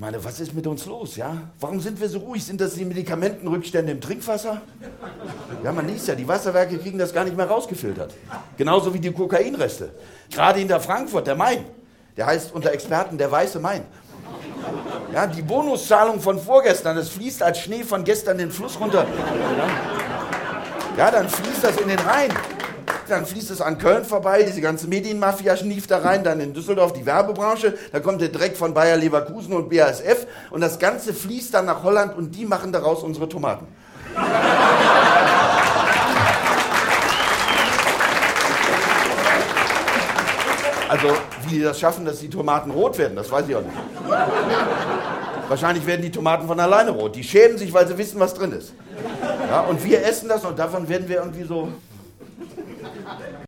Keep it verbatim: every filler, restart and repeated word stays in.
meine, was ist mit uns los, ja? Warum sind wir so ruhig? Sind das die Medikamentenrückstände im Trinkwasser? Ja, man liest ja, die Wasserwerke kriegen das gar nicht mehr rausgefiltert. Genauso wie die Kokainreste. Gerade hinter Frankfurt, der Main. Der heißt unter Experten der Weiße Main. Ja, die Bonuszahlung von vorgestern, das fließt als Schnee von gestern den Fluss runter. Ja, ja, dann fließt das in den Rhein. Dann fließt es an Köln vorbei, diese ganze Medienmafia schnieft da rein, dann in Düsseldorf die Werbebranche, da kommt der Dreck von Bayer Leverkusen und B A S F und das Ganze fließt dann nach Holland und die machen daraus unsere Tomaten. Also, wie die das schaffen, dass die Tomaten rot werden, das weiß ich auch nicht. Wahrscheinlich werden die Tomaten von alleine rot. Die schämen sich, weil sie wissen, was drin ist. Ja, und wir essen das und davon werden wir irgendwie so...